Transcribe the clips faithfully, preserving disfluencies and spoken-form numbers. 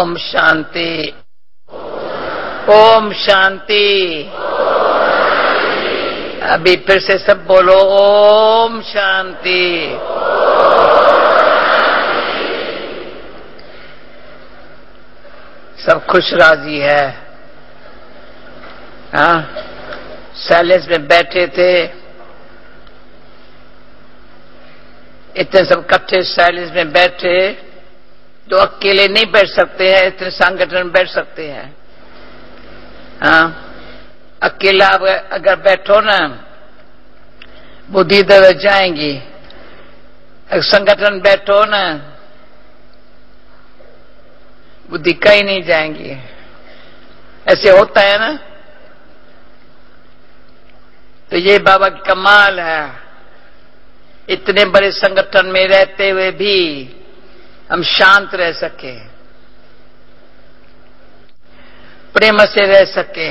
ओम शांति, ओम शांति। अभी फिर से सब बोलो ओम शांति। सब खुश राजी है। हाँ, साइलेंस में बैठे थे, इतने सब इकट्ठे साइलेंस में बैठे, जो अकेले नहीं बैठ सकते हैं इतने संगठन में बैठ सकते हैं। हाँ, अकेला अगर बैठो ना बुद्धि इधर जाएंगी, अगर संगठन बैठो ना बुद्धि कहीं नहीं जाएंगी। ऐसे होता है ना। तो ये बाबा की कमाल है, इतने बड़े संगठन में रहते हुए भी हम शांत रह सके, प्रेम से रह सके।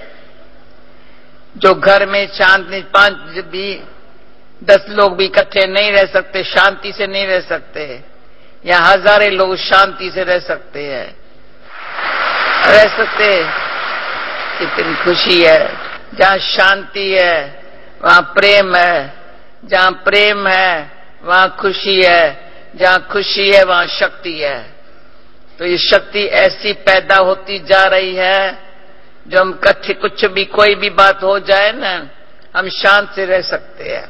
जो घर में शांत नहीं, पांच भी दस लोग भी इकट्ठे नहीं रह सकते, शांति से नहीं रह सकते। यहाँ हजारों लोग शांति से रह सकते हैं, रह सकते। कितनी खुशी है। जहाँ शांति है वहाँ प्रेम है, जहाँ प्रेम है वहाँ खुशी है, जहाँ खुशी है वहाँ शक्ति है। तो ये शक्ति ऐसी पैदा होती जा रही है, जो हम इकट्ठे कुछ भी कोई भी बात हो जाए ना, हम शांत से रह सकते हैं,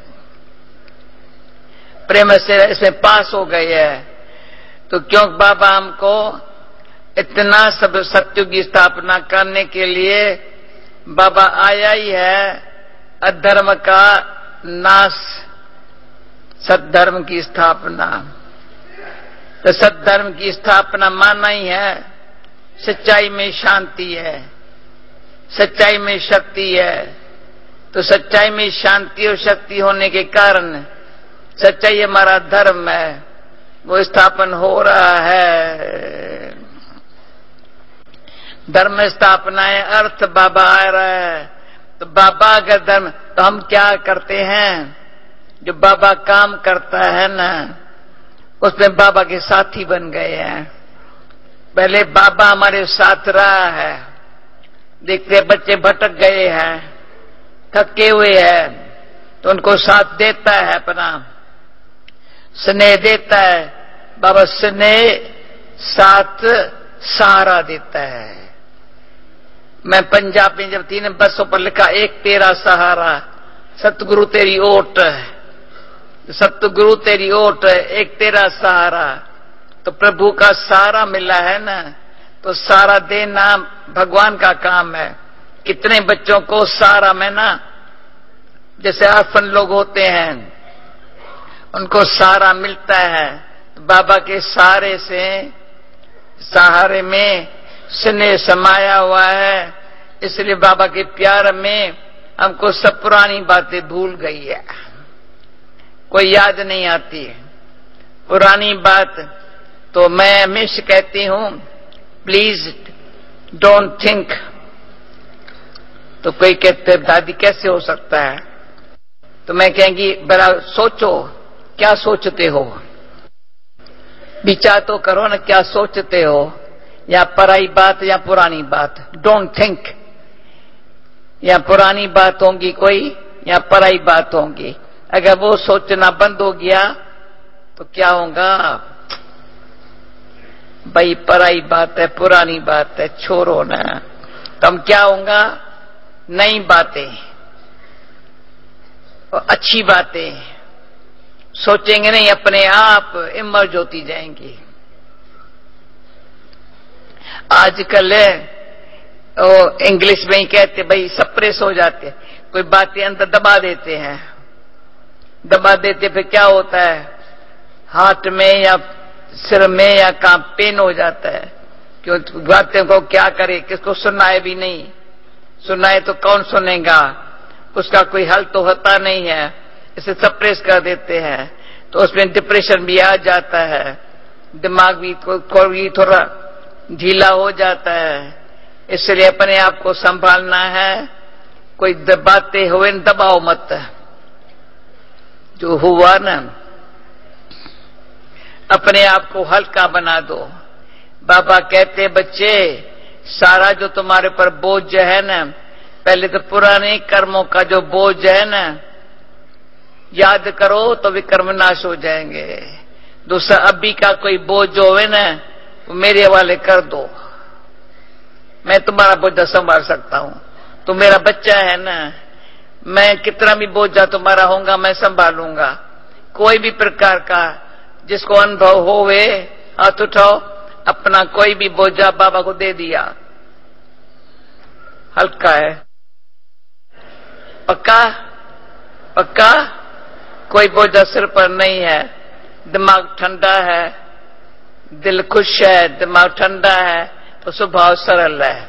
प्रेम से इसमें पास हो गए हैं। तो क्यों बाबा हमको इतना सब सत्य की स्थापना करने के लिए बाबा आया ही है, अधर्म का नाश, सद्धर्म की स्थापना। तो सद्धर्म की स्थापना माना ही है, सच्चाई में शांति है, सच्चाई में शक्ति है। तो सच्चाई में शांति और शक्ति होने के कारण सच्चाई हमारा धर्म है, वो स्थापन हो रहा है। धर्म स्थापना है, अर्थ बाबा आ रहा है। तो बाबा अगर धर्म, तो हम क्या करते हैं? जो बाबा काम करता है ना, उसमें बाबा के साथी बन गए हैं। पहले बाबा हमारे साथ रहा है, देखते बच्चे भटक गए हैं, थके हुए हैं, तो उनको साथ देता है, अपना स्नेह देता है। बाबा स्नेह साथ सहारा देता है। मैं पंजाब में जब तीन बसों पर लिखा, एक तेरा सहारा, सतगुरु तेरी ओट, सतगुरु तेरी ओट, एक तेरा सहारा। तो प्रभु का सहारा मिला है ना, तो सहारा देना भगवान का काम है। कितने बच्चों को सहारा में ना, जैसे अर्फन लोग होते हैं, उनको सहारा मिलता है। बाबा के सहारे से, सहारे में स्नेह समाया हुआ है, इसलिए बाबा के प्यार में हमको सब पुरानी बातें भूल गई है, कोई याद नहीं आती पुरानी बात। तो मैं हमेशा कहती हूं, प्लीज डोंट थिंक। तो कोई कहते दादी कैसे हो सकता है? तो मैं कहेंगी बड़ा सोचो, क्या सोचते हो, विचार तो करो ना, क्या सोचते हो, या पराई बात या पुरानी बात। डोंट थिंक, या पुरानी बात होगी कोई, या पराई बात होगी। अगर वो सोचना बंद हो गया तो क्या होगा? भाई पराई बात है, पुरानी बात है, छोड़ो ना। तो हम क्या होगा? नई बातें और अच्छी बातें सोचेंगे, नहीं अपने आप इमर्ज होती जाएंगी। आजकल वो इंग्लिश में ही कहते, भाई सप्रेस हो जाते, कोई बातें अंदर दबा देते हैं, दबा देते फिर क्या होता है? हार्ट में या सिर में या कहाँ पेन हो जाता है। क्यों? बातें को क्या करे, किसको सुनाए भी नहीं, सुनाए तो कौन सुनेगा, उसका कोई हल तो होता नहीं है, इसे सप्रेस कर देते हैं। तो उसमें डिप्रेशन भी आ जाता है, दिमाग भी कोई थोड़ा ढीला हो जाता है। इसलिए अपने आप को संभालना है, कोई बातें हुए दबाओ मत। जो हुआ ना, अपने आप को हल्का बना दो, बाबा कहते बच्चे सारा जो तुम्हारे पर बोझ है ना, पहले तो पुराने कर्मों का जो बोझ है ना याद करो तो वे कर्म नाश हो जाएंगे। दूसरा अभी का कोई बोझ जो होवे ना वो मेरे हवाले कर दो, मैं तुम्हारा बोझा संभाल सकता हूं। तुम मेरा बच्चा है ना, मैं कितना भी बोझा तुम्हारा होगा मैं संभालूंगा। कोई भी प्रकार का जिसको अनुभव होवे हाथ उठाओ, अपना कोई भी बोझा बाबा को दे दिया। हल्का है, पक्का पक्का कोई बोझा सिर पर नहीं है, दिमाग ठंडा है, दिल खुश है, दिमाग ठंडा है तो स्वभाव सरल है।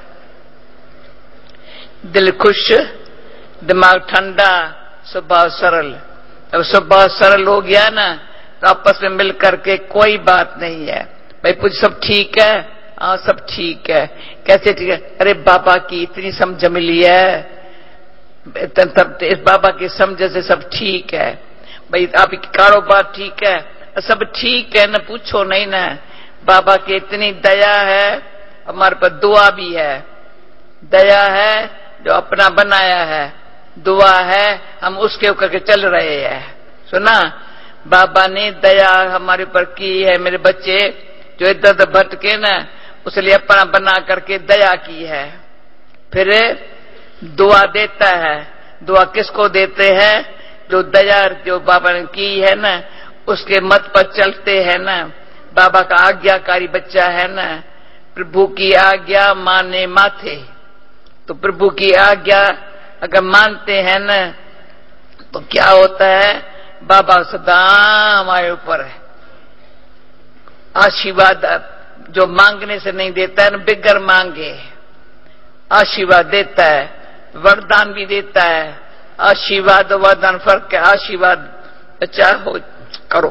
दिल खुश, दिमाग ठंडा, स्वभाव सरल। अब स्वभाव सरल हो गया ना तो आपस में मिल करके कोई बात नहीं है। भाई पूछ सब ठीक है? हाँ सब ठीक है। कैसे ठीक है? अरे बाबा की इतनी समझ मिली है, इस बाबा की समझ से सब ठीक है। भाई आपकी कारोबार ठीक है? सब ठीक है ना, पूछो नहीं ना। बाबा की इतनी दया है, हमारे पर दुआ भी है। दया है जो अपना बनाया है, दुआ है हम उसके ऊपर के चल रहे हैं। सुना, बाबा ने दया हमारे ऊपर की है। मेरे बच्चे जो इधर उधर भटके ना, उसलिए अपना बना करके दया की है। फिर दुआ देता है। दुआ किसको देते हैं? जो दया जो बाबा ने की है ना, उसके मत पर चलते हैं ना। बाबा का आज्ञाकारी बच्चा है ना, प्रभु की आज्ञा माने माथे। तो प्रभु की आज्ञा अगर मानते हैं ना तो क्या होता है? बाबा सदा हमारे ऊपर है। आशीर्वाद जो मांगने से नहीं देता है ना, बिगर मांगे आशीर्वाद देता है, वरदान भी देता है। आशीर्वाद वरदान फर्क है। आशीर्वाद अच्छा हो करो,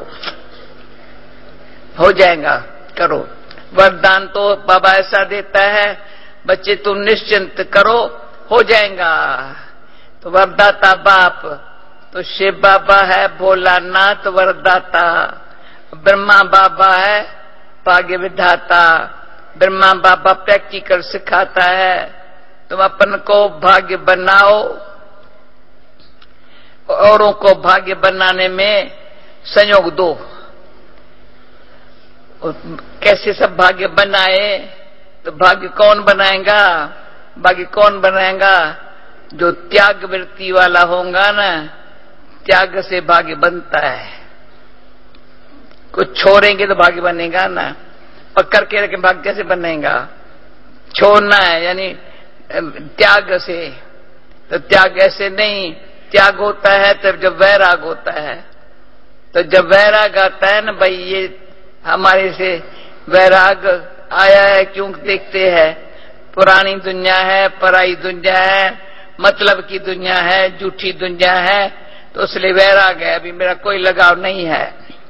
हो जाएगा, करो। वरदान तो बाबा ऐसा देता है, बच्चे तुम निश्चिंत करो हो जाएगा। तो वरदाता बाप तो शिव बाबा है, भोलानाथ वरदाता। ब्रह्मा बाबा है भाग्य विधाता। ब्रह्मा बाबा प्रैक्टिकल सिखाता है, तुम अपन को भाग्य बनाओ, औरों को भाग्य बनाने में संयोग दो। कैसे सब भाग्य बनाए? तो भाग्य कौन बनाएगा? भाग्य कौन बनाएगा? जो त्याग वृत्ति वाला होगा ना, त्याग से भाग्य बनता है। कुछ छोड़ेंगे तो भाग्य बनेगा ना, पकड़ के रखें भाग्य कैसे बनेगा? छोड़ना है यानी त्याग से। तो त्याग ऐसे नहीं, त्याग होता है तब जब वैराग होता है। तो जब वैराग आता है ना, भाई ये हमारे से वैराग आया है, क्यों देखते हैं? पुरानी दुनिया है, पराई दुनिया है, मतलब की दुनिया है, झूठी दुनिया है, तो इसलिए वैराग है। अभी मेरा कोई लगाव नहीं है।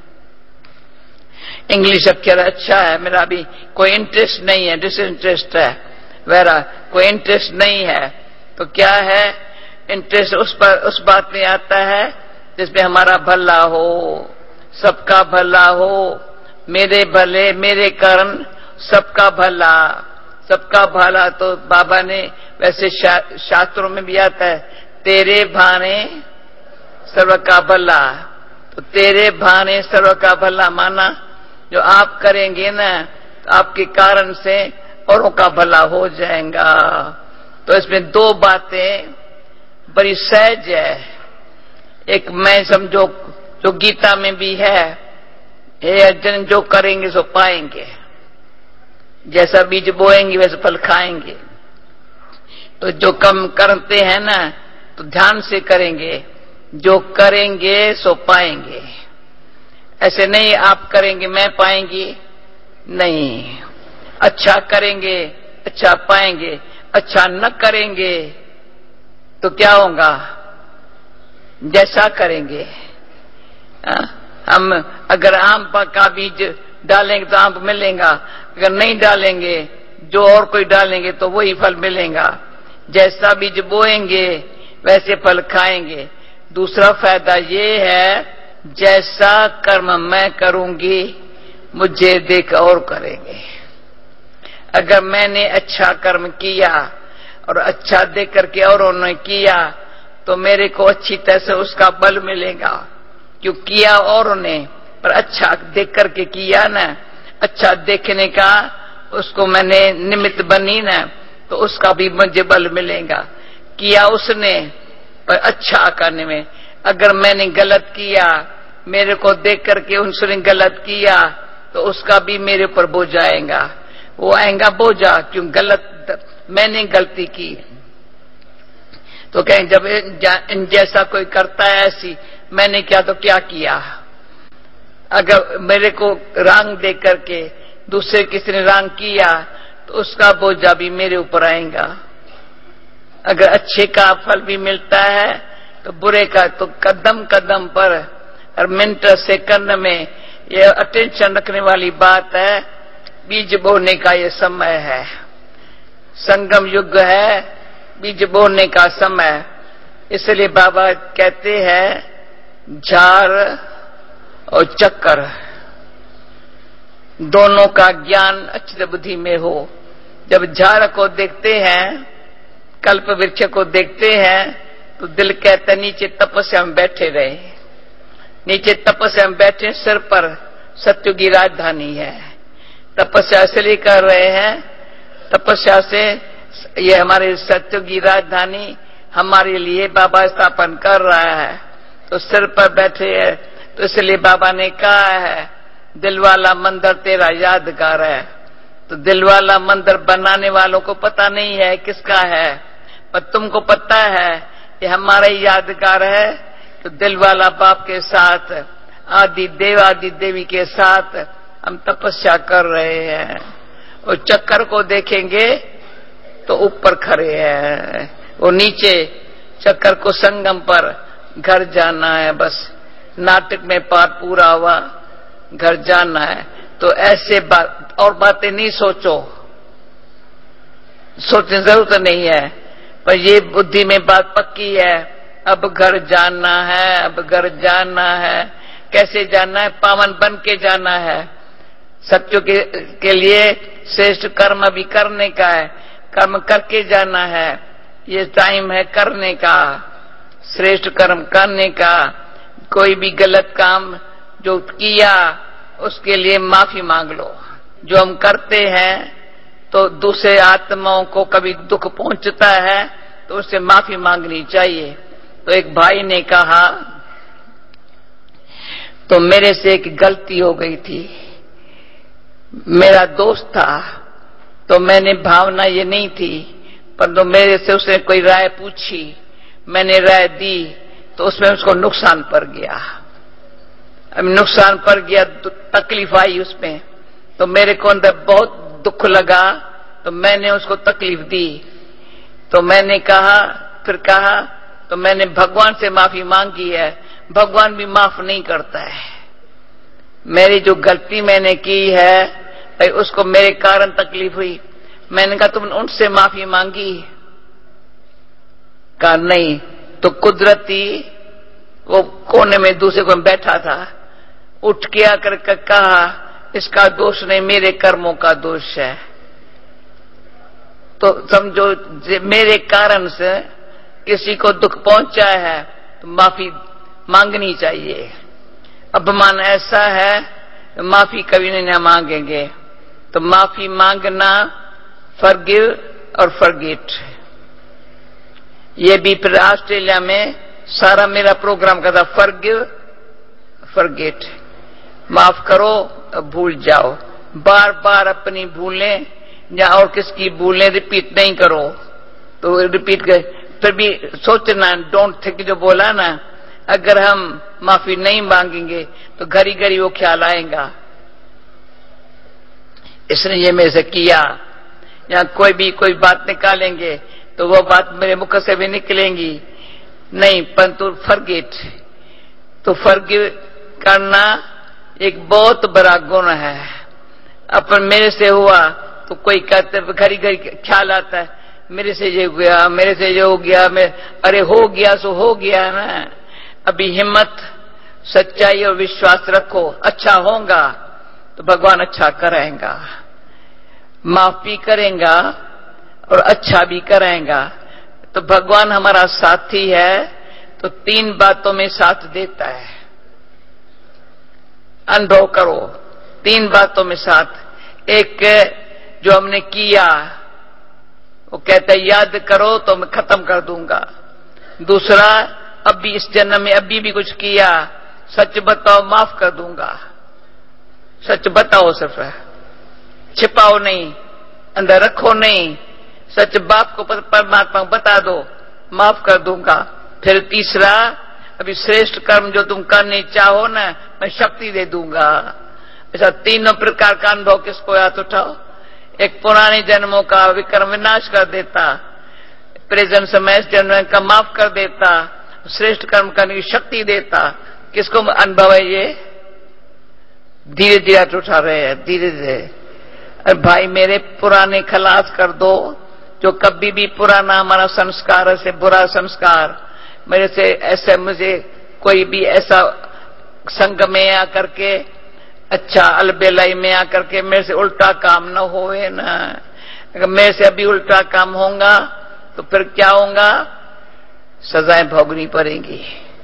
इंग्लिश अक्षर अच्छा है, मेरा अभी कोई इंटरेस्ट नहीं है, डिसइंटरेस्ट है। वैराग कोई इंटरेस्ट नहीं है। तो क्या है? इंटरेस्ट उस पर उस बात में आता है जिसमें हमारा भला हो, सबका भला हो, मेरे भले मेरे कारण सबका भला। सबका भला तो बाबा ने वैसे शा, शास्त्रों में भी आता है, तेरे भाने सर्व का भला। तो तेरे भाने सर्व का भला माना जो आप करेंगे ना तो आपके कारण से औरों का भला हो जाएगा। तो इसमें दो बातें बड़ी सहज है। एक मैं समझो जो गीता में भी है, हे अर्जुन जो करेंगे सो पाएंगे, जैसा बीज बोएंगे वैसे फल खाएंगे। तो जो कम करते हैं ना तो ध्यान से करेंगे, जो करेंगे सो पाएंगे। ऐसे नहीं आप करेंगे मैं पाएंगी, नहीं। अच्छा करेंगे अच्छा पाएंगे, अच्छा न करेंगे तो क्या होगा? जैसा करेंगे। आ, हम अगर आम का बीज डालेंगे तो आम मिलेगा, अगर नहीं डालेंगे जो और कोई डालेंगे तो वही फल मिलेगा। जैसा बीज बोएंगे वैसे फल खाएंगे। दूसरा फायदा ये है, जैसा कर्म मैं करूंगी मुझे देख और करेंगे। अगर मैंने अच्छा कर्म किया और अच्छा देख करके औरों ने किया तो मेरे को अच्छी तरह से उसका बल मिलेगा। क्यों किया औरों ने, पर अच्छा देख करके किया ना, अच्छा देखने का उसको मैंने निमित्त बनी ना, तो उसका भी मुझे बल मिलेगा। किया उसने पर अच्छा करने में, अगर मैंने गलत किया, मेरे को देख करके उसने गलत किया, तो उसका भी मेरे ऊपर बोझ आएगा। वो आएगा बोझा, क्यों गलत मैंने गलती की। तो कहें जब जैसा कोई करता है ऐसी मैंने क्या तो क्या किया। अगर मेरे को रंग देख करके दूसरे किसी ने रंग किया तो उसका बोझा भी मेरे ऊपर आएगा। अगर अच्छे का फल भी मिलता है तो बुरे का तो कदम कदम पर और मिनट सेकंड में ये अटेंशन रखने वाली बात है। बीज बोने का ये समय है, संगम युग है, बीज बोने का समय। इसलिए बाबा कहते हैं झार और चक्कर दोनों का ज्ञान अच्छी बुद्धि में हो। जब झाड़ को देखते हैं, कल्प वृक्ष को देखते हैं, तो दिल कहता नीचे तपस्या में बैठे रहे। नीचे तपस्या में बैठे, सिर पर सत्य की राजधानी है। तपस्या इसलिए कर रहे हैं, तपस्या से ये हमारे सत्य की राजधानी हमारे लिए बाबा स्थापन कर रहा है। तो सिर पर बैठे हैं, तो इसलिए बाबा ने कहा है दिल वाला मंदिर तेरा यादगार है। तो दिल वाला मंदिर बनाने वालों को पता नहीं है किसका है, पर तुमको पता है कि हमारा ही यादगार है। तो दिल वाला बाप के साथ, आदि देव आदि देवी के साथ हम तपस्या कर रहे हैं। और चक्कर को देखेंगे तो ऊपर खड़े हैं, वो नीचे चक्कर को संगम पर घर जाना है। बस नाटक में पाठ पूरा हुआ, घर जाना है। तो ऐसे बात और बातें नहीं सोचो, सोचने जरूरत नहीं है, पर ये बुद्धि में बात पक्की है, अब घर जाना है, अब घर जाना है। कैसे जाना है? पावन बन के जाना है। सत्यों के, के लिए श्रेष्ठ कर्म भी करने का है, कर्म करके जाना है। ये टाइम है करने का, श्रेष्ठ कर्म करने का। कोई भी गलत काम जो किया उसके लिए माफी मांग लो। जो हम करते हैं तो दूसरे आत्माओं को कभी दुख पहुंचता है तो उससे माफी मांगनी चाहिए। तो एक भाई ने कहा, तो मेरे से एक गलती हो गई थी, मेरा दोस्त था, तो मैंने भावना ये नहीं थी, पर तो मेरे से उसने कोई राय पूछी, मैंने राय दी, तो उसमें उसको नुकसान पड़ गया। अब नुकसान पड़ गया तो तकलीफ आई उसमें, तो मेरे को अंदर बहुत दुख लगा, तो मैंने उसको तकलीफ दी। तो मैंने कहा, फिर कहा, तो मैंने भगवान से माफी मांगी है। भगवान भी माफ नहीं करता है। मेरी जो गलती मैंने की है भाई, उसको मेरे कारण तकलीफ हुई। मैंने कहा तुमने उनसे माफी मांगी? कहा नहीं। तो कुदरती वो कोने में दूसरे को बैठा था, उठ के आकर कहा इसका दोष नहीं, मेरे कर्मों का दोष है। तो समझो मेरे कारण से किसी को दुख पहुंचा है तो माफी मांगनी चाहिए। अपमान ऐसा है तो माफी कभी नहीं मांगेंगे। तो माफी मांगना, फॉरगिव और फॉरगेट, ये भी फिर ऑस्ट्रेलिया में सारा मेरा प्रोग्राम का था। फॉरगिव फॉरगेट, माफ करो भूल जाओ। बार बार अपनी भूलें या और किसकी भूलें रिपीट नहीं करो। तो रिपीट कर फिर भी सोचना, डोंट थिंक, जो बोला ना, अगर हम माफी नहीं मांगेंगे तो घड़ी घड़ी वो ख्याल आएगा इसने ये मेरे से किया। या कोई भी कोई बात निकालेंगे तो वो बात मेरे मुख से भी निकलेंगी नहीं, परंतु फॉरगेट, तो फॉरगिव करना एक बहुत बड़ा गुण है। अपन मेरे से हुआ तो कोई कहते घड़ी घड़ी ख्याल आता है मेरे से ये गया, मेरे से ये हो गया, मैं अरे हो गया सो हो गया ना। अभी हिम्मत, सच्चाई और विश्वास रखो, अच्छा होगा तो भगवान अच्छा करेगा। माफ भी करेगा और अच्छा भी कराएगा। तो भगवान हमारा साथी है तो तीन बातों में साथ देता है। अनुभव करो, तीन बातों में साथ। एक, जो हमने किया वो कहता है याद करो तो मैं खत्म कर दूंगा। दूसरा, अभी इस जन्म में अभी भी कुछ किया, सच बताओ माफ कर दूंगा। सच बताओ, सिर्फ छिपाओ नहीं, अंदर रखो नहीं, सच बाप को परमात्मा को बता दो, माफ कर दूंगा। फिर तीसरा, अभी श्रेष्ठ कर्म जो तुम करने चाहो ना, मैं शक्ति दे दूंगा। ऐसा तीनों प्रकार का अनुभव किसको याद उठाओ। एक पुराने जन्मों का विक्रम विनाश कर देता, प्रेजेंट समय जन्म का माफ कर देता, श्रेष्ठ कर्म करने की शक्ति देता। किसको अनुभव है ये? धीरे धीरे उठा रहे हैं, धीरे धीरे। अरे भाई मेरे पुराने खलास कर दो, जो कभी भी पुराना हमारा संस्कार से बुरा संस्कार मेरे से ऐसे, मुझे कोई भी ऐसा संग में आकर के, अच्छा अलबेलाई में आकर के मेरे से उल्टा काम न होए ना। अगर मेरे से अभी उल्टा काम होगा तो फिर क्या होगा? सजाएं भोगनी पड़ेंगी।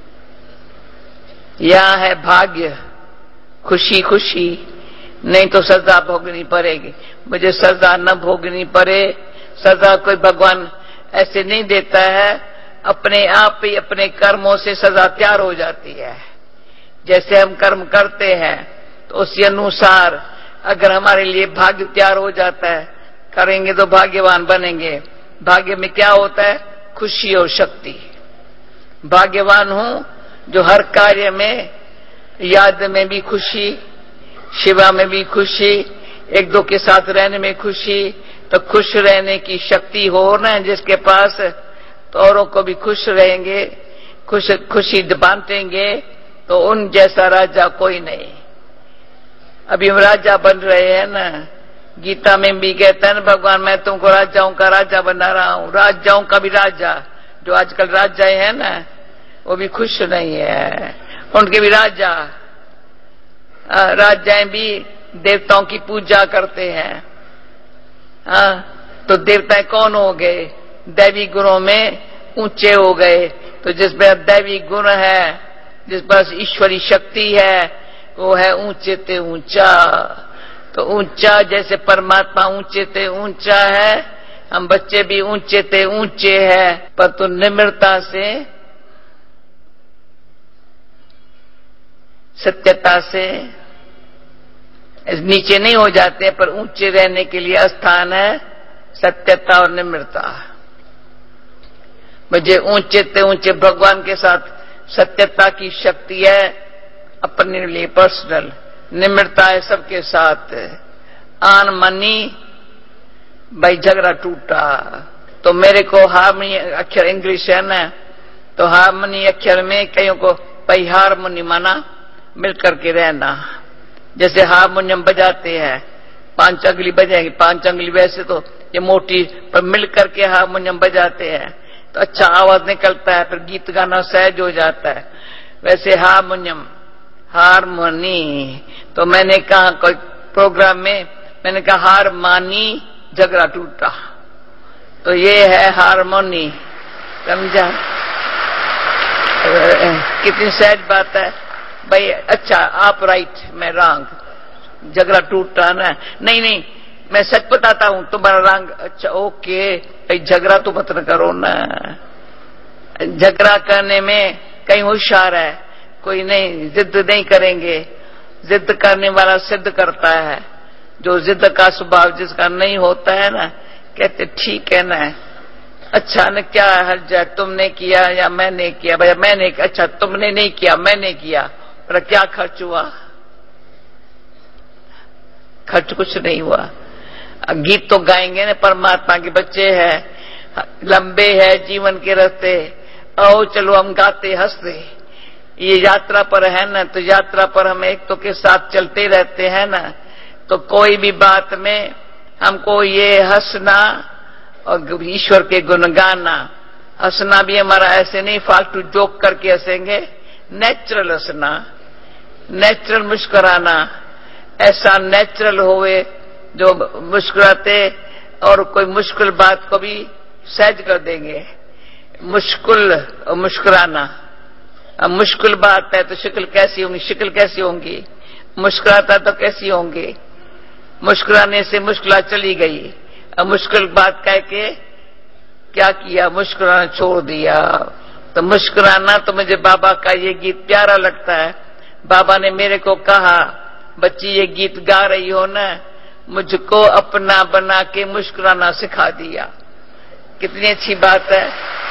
यह है भाग्य, खुशी खुशी, नहीं तो सजा भोगनी पड़ेगी। मुझे सजा न भोगनी पड़े। सजा कोई भगवान ऐसे नहीं देता है, अपने आप ही अपने कर्मों से सजा तैयार हो जाती है। जैसे हम कर्म करते हैं तो उसी अनुसार अगर हमारे लिए भाग्य तैयार हो जाता है, करेंगे तो भाग्यवान बनेंगे। भाग्य में क्या होता है? खुशी और शक्ति। भाग्यवान हूं जो हर कार्य में, याद में भी खुशी, सेवा में भी खुशी, एक दो के साथ रहने में खुशी। तो खुश रहने की शक्ति हो ना जिसके पास, तो औरों को भी खुश रहेंगे, खुश खुशी बांटेंगे। तो उन जैसा राजा कोई नहीं। अभी हम राजा बन रहे हैं ना, गीता में भी कहता है ना भगवान, मैं तुमको राजाओं का राजा बना रहा हूं। राजाओं का भी राजा, जो आजकल राजा है ना, वो भी खुश नहीं है। उनके भी राजा, राजाएं भी देवताओं की पूजा करते हैं। हाँ, तो देवता कौन हो गए? दैवी गुणों में ऊंचे हो गए। तो जिसमें दैवी गुण है, जिस पास ईश्वरी शक्ति है, वो है ऊंचे ते ऊंचा। तो ऊंचा जैसे परमात्मा ऊंचे ते ऊंचा है, हम बच्चे भी ऊंचे ते ऊंचे है, पर तो निम्रता से, सत्यता से नीचे नहीं हो जाते, पर ऊंचे रहने के लिए स्थान है सत्यता और निम्रता। मुझे ऊंचे ते ऊंचे भगवान के साथ सत्यता की शक्ति है, अपने लिए पर्सनल। निम्रता है सबके साथ। आन मनी भाई झगड़ा टूटा। तो मेरे को हारमोनी अक्षर इंग्लिश है ना, तो हारमोनी अक्षर में कईयों को भाई हारमोनी माना मिलकर के रहना। जैसे हारमोनियम बजाते हैं, पांच अंगली बजाएंगे, पांच अंगली वैसे तो ये मोटी, पर मिलकर के हारमोनियम बजाते हैं तो अच्छा आवाज निकलता है, फिर गीत गाना सहज हो जाता है। वैसे हारमोनियम, हारमोनी। तो मैंने कहा कोई प्रोग्राम में, मैंने कहा हार मानी झगड़ा टूटा, तो ये है हारमोनी। समझा? कितनी सहज बात है भाई। अच्छा आप राइट, मैं रॉन्ग, झगड़ा टूटा ना। नहीं नहीं, मैं सच बताता हूं, तुम्हारा रंग। अच्छा ओके भाई, झगड़ा तो मत न करो ना। झगड़ा करने में कहीं होशियार है, कोई नहीं, जिद नहीं करेंगे। जिद करने वाला सिद्ध करता है। जो जिद का स्वभाव जिसका नहीं होता है ना, कहते ठीक है ना, अच्छा न क्या हर्ज है, तुमने किया या मैंने किया? भैया मैंने, अच्छा तुमने नहीं किया, मैंने किया, पर क्या खर्च हुआ? खर्च कुछ नहीं हुआ। गीत तो गाएंगे ना, परमात्मा के बच्चे हैं, लंबे है जीवन के रास्ते, आओ चलो हम गाते हंसते। ये यात्रा पर है ना, तो यात्रा पर हम एक तो के साथ चलते रहते हैं ना, तो कोई भी बात में हमको ये हंसना और ईश्वर के गुण गाना। हंसना भी हमारा ऐसे नहीं फालतू जोक करके हंसेंगे, नेचुरल हंसना, नेचुरल मुस्कुराना, ऐसा नेचुरल होवे जो मुस्कुराते और कोई मुश्किल बात को भी सहज कर देंगे। मुश्किल और मुस्कुराना, अब मुश्किल बात है तो शक्ल कैसी होंगी, शक्ल कैसी होंगी, मुस्कुराता तो कैसी होंगी। मुस्कुराने से मुश्किल चली गई। अब मुश्किल बात कह के क्या किया, मुस्कुराना छोड़ दिया। तो मुस्कुराना तो मुझे बाबा का ये गीत प्यारा लगता है। बाबा ने मेरे को कहा, बच्ची ये गीत गा रही हो ना, मुझको अपना बना के मुस्कुराना सिखा दिया। कितनी अच्छी बात है।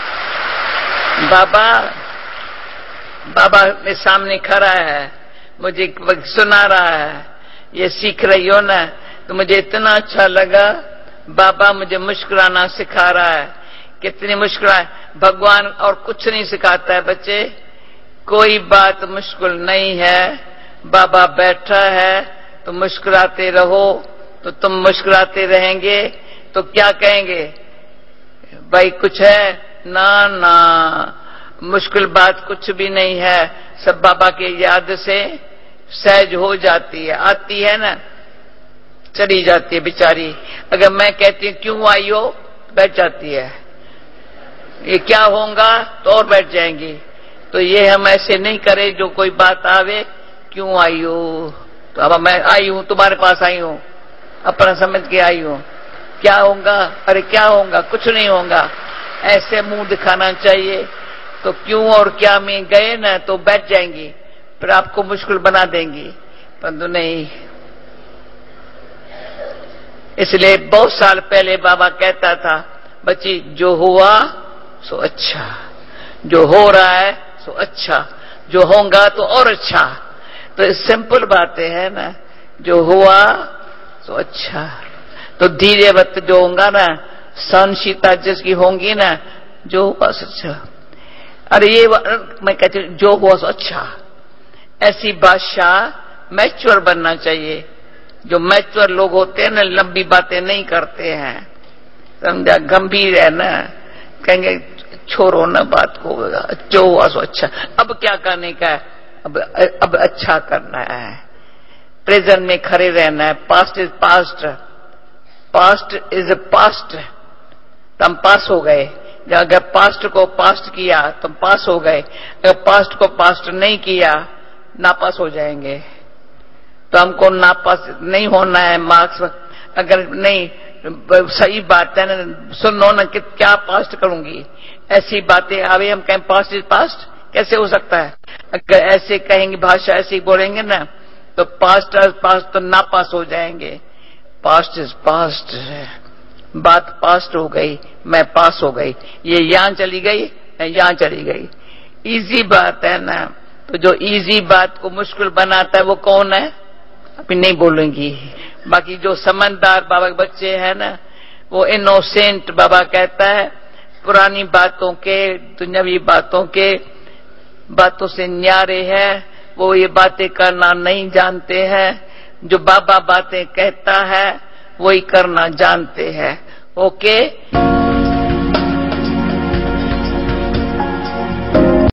बाबा बाबा मेरे सामने खड़ा है, मुझे सुना रहा है, ये सीख रही हो ना, तो मुझे इतना अच्छा लगा। बाबा मुझे मुस्कुराना सिखा रहा है। कितनी मुस्कुराए। भगवान और कुछ नहीं सिखाता है बच्चे, कोई बात मुश्किल नहीं है। बाबा बैठा है तो मुस्कुराते रहो, तो तुम मुस्कुराते रहेंगे तो क्या कहेंगे, भाई कुछ है ना ना, मुश्किल बात कुछ भी नहीं है, सब बाबा के याद से सहज हो जाती है, आती है ना, चली जाती है बेचारी। अगर मैं कहती हूं क्यों आई हो, बैठ जाती है। ये क्या होगा तो और बैठ जाएंगी। तो ये हम ऐसे नहीं करें, जो कोई बात आवे क्यों आई हो, तो अब मैं आई हूं, तुम्हारे पास आई हूं, अपना समझ के आई हूं, क्या होगा, अरे क्या होगा, कुछ नहीं होगा, ऐसे मुंह दिखाना चाहिए। तो क्यों और क्या में गए ना तो बैठ जाएंगी, फिर आपको मुश्किल बना देंगी, परंतु नहीं। इसलिए बहुत साल पहले बाबा कहता था, बच्ची जो हुआ सो अच्छा, जो हो रहा है सो अच्छा, जो होगा तो और अच्छा। तो सिंपल बातें है ना, जो हुआ सो अच्छा। तो धीरे वक्त जो होगा ना, सहनशीलता जिसकी होंगी ना, जो हुआ सो अच्छा। अरे ये मैं कहती हूं जो हुआ सो अच्छा, ऐसी भाषा मैच्योर बनना चाहिए। जो मैच्योर लोग होते हैं ना, लंबी बातें नहीं करते हैं, समझा, गंभीर है ना, कहेंगे छोड़ो ना बात को, जो हुआ सो अच्छा। अब क्या करने का है, अब अब अच्छा करना है, प्रेजेंट में खड़े रहना है। Past is past, past is past, तुम पास हो गए। अगर पास्ट को पास्ट किया तुम पास हो गए, अगर पास्ट को पास्ट नहीं किया नापास हो जाएंगे। तो हमको नापास नहीं होना है मार्क्स, अगर नहीं सही बात है ना, सुनो ना कि क्या पास्ट करूंगी, ऐसी बातें आवे हम कहें पास्ट इज पास्ट, कैसे हो सकता है। अगर ऐसे कहेंगे, भाषा ऐसी बोलेंगे ना, तो पास्ट इज पास्ट तो नापास हो जाएंगे। पास्ट इज पास्ट है, बात पास्ट हो गई, मैं पास हो गई, ये यहां चली गई, मैं यहां चली गई। इजी बात है ना। तो जो इजी बात को मुश्किल बनाता है वो कौन है, अभी नहीं बोलूंगी। बाकी जो समझदार बाबा के बच्चे हैं ना, वो इनोसेंट, बाबा कहता है पुरानी बातों के, दुनियावी बातों के बातों से न्यारे हैं, वो ये बातें करना नहीं जानते हैं। जो बाबा बातें कहता है वही करना जानते हैं। ओके।